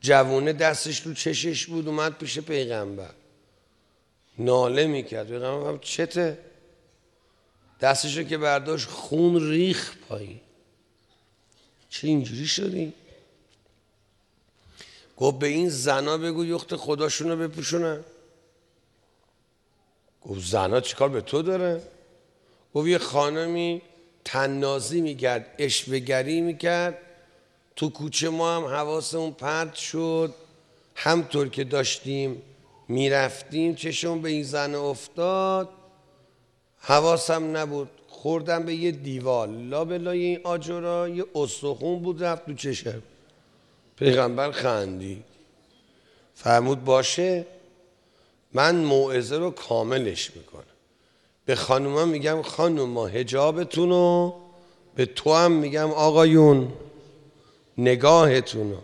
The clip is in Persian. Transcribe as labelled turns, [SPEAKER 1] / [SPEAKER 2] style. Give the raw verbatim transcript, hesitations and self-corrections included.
[SPEAKER 1] جوونه دستش تو چشش بود، اومد پیش پیغمبر ناله میکرد. پیغمبر چته؟ دستشو که برداشت خون ریخ پایین. چه اینجوری شدی؟ گفت به این زنا بگو یخت خداشونو بپوشونن. گفت زنا چیکار به تو داره؟ گفت یه خانمی تنازی میکرد، اشوه‌گری میکرد، تو کوچه ما هم حواسمون پرت شد، همطور که داشتیم میرفتیم چشم به این زن افتاد، حواسم نبود، خوردم به یه دیوار، لابلای این آجرها یه استخون بود رفت تو چشم. پیغمبر خندید، فرمود باشه من موعظه رو کاملش میکنم. به خانوما میگم خانوما حجابتونو، به تو هم میگم آقایون نگاهتونو.